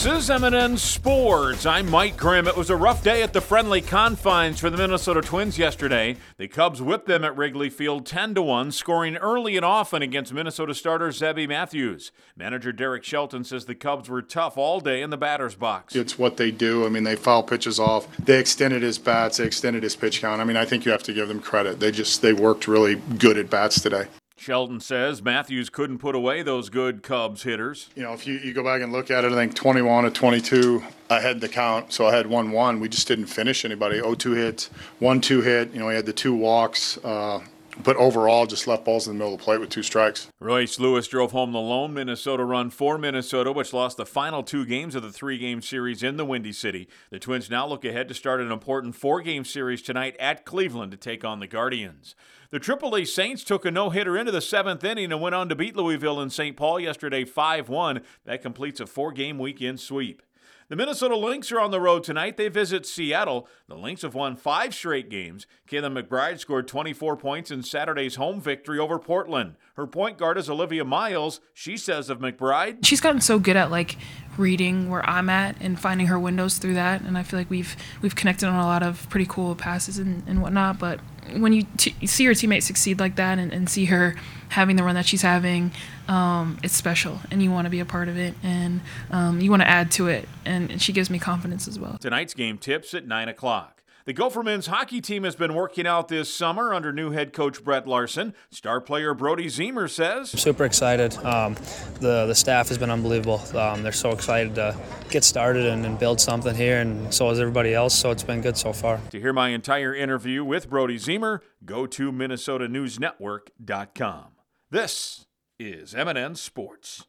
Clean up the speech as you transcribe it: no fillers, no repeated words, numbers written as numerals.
This is M&N Sports. I'm Mike Grimm. It was a rough day at the friendly confines for the Minnesota Twins yesterday. The Cubs whipped them at Wrigley Field 10-1, scoring early and often against Minnesota starter Zebby Matthews. Manager Derek Shelton says the Cubs were tough all day in the batter's box. It's what they do. I mean, they foul pitches off. They extended his bats. They extended his pitch count. I mean, I think you have to give them credit. They worked really good at bats today. Shelton says Matthews couldn't put away those good Cubs hitters. You know, if you go back and look at it, I think 21 to 22, I had the count, so I had 1-1. We just didn't finish anybody. 0-2 hits, 1-2 hit. You know, he had the 2 walks, but overall just left balls in the middle of the plate with 2 strikes. Royce Lewis drove home the lone Minnesota run for Minnesota, which lost the final 2 games of the 3-game series in the Windy City. The Twins now look ahead to start an important 4-game series tonight at Cleveland to take on the Guardians. The AAA Saints took a no-hitter into the 7th inning and went on to beat Louisville and St. Paul yesterday 5-1. That completes a 4-game weekend sweep. The Minnesota Lynx are on the road tonight. They visit Seattle. The Lynx have won 5 straight games. Kayla McBride scored 24 points in Saturday's home victory over Portland. Her point guard is Olivia Miles. She says of McBride, she's gotten so good at reading where I'm at and finding her windows through that, and I feel like we've connected on a lot of pretty cool passes and whatnot. But when you see your teammates succeed like that and see her having the run that she's having, it's special, and you want to be a part of it, and you want to add to it, and she gives me confidence as well. Tonight's game tips at 9 o'clock. The Gopher men's hockey team has been working out this summer under new head coach Brett Larson. Star player Brody Zemer says, I'm super excited. The staff has been unbelievable. They're so excited to get started and build something here, and so is everybody else, so it's been good so far. To hear my entire interview with Brody Zemer, go to MinnesotaNewsNetwork.com. This is M&N Sports.